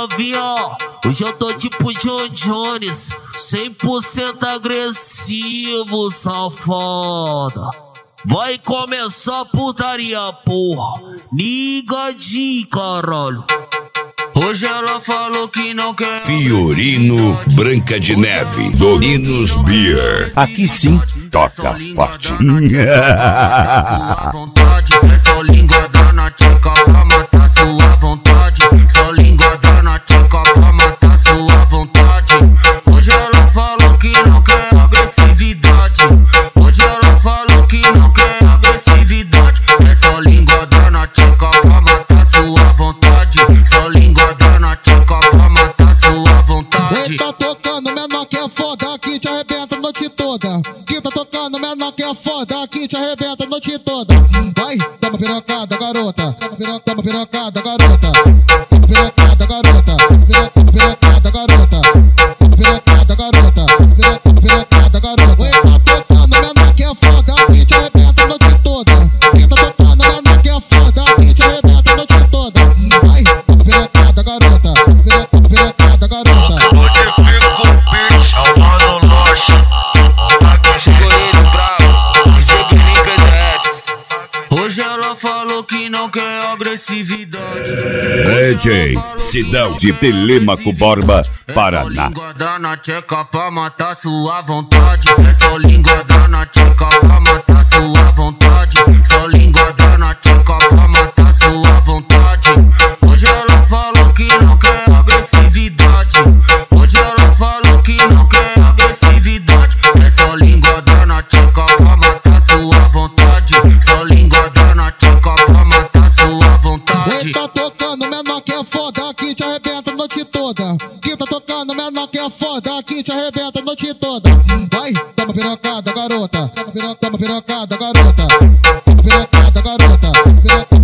novinha, hoje eu tô tipo John Jones, 100% agressivo, safada. Vai começar a putaria, porra, ligadinho, caralho. Hoje ela falou que não quer. Fiorino Branca de Neve, Dorinos Beer. Aqui sim, toca forte. Sua vontade, é só língua da na tcheca pra matar sua vontade. Só língua da na tcheca pra matar sua vontade. Hoje ela falou que não quer agressividade. Hoje ela falou que não quer agressividade. É só língua da na tcheca pra matar sua vontade. Só língua da na tcheca pra matar sua vontade. Tá tocando menor que é foda, que te arrebenta a noite toda. Que tá tocando menor que é foda, que te arrebenta a noite toda. Vai, toma pirocada, garota. Toma pirocada, garota. Toma pirocada, garota. Toma pirocada, garota. Toma pirocada, garota. Toma pirocada, garota. Tá tocando menor que é foda, que te arrebenta a noite toda. Que tá tocando menor que é foda, que te arrebenta a noite toda. Vai, toma pirocada, garota. Toma pirocada, garota. Modifica o beat, é o mano Loche. Fiorino bravo, DJ Guilherme PDS. Hoje ela falou que não quer agressividade. DJ Sidão de Telêmaco Borba, Paraná. É só língua da na tcheca pra matar sua vontade. É só língua da na tcheca pra matar sua vontade. Só língua da na tcheca pra matar sua vontade. Hoje ela falou que não quer agressividade. Hoje ela falou que não quer agressividade. É só língua da na tcheca pra matar sua vontade. Só língua da na tcheca pra matar sua vontade. Tá tocando menor que é foda, que te arrebenta a noite toda. Que tá tocando menor que é foda, que te arrebenta a noite toda. Vai, toma pirocada, garota. Toma pirocada, garota. Toma pirocada, garota.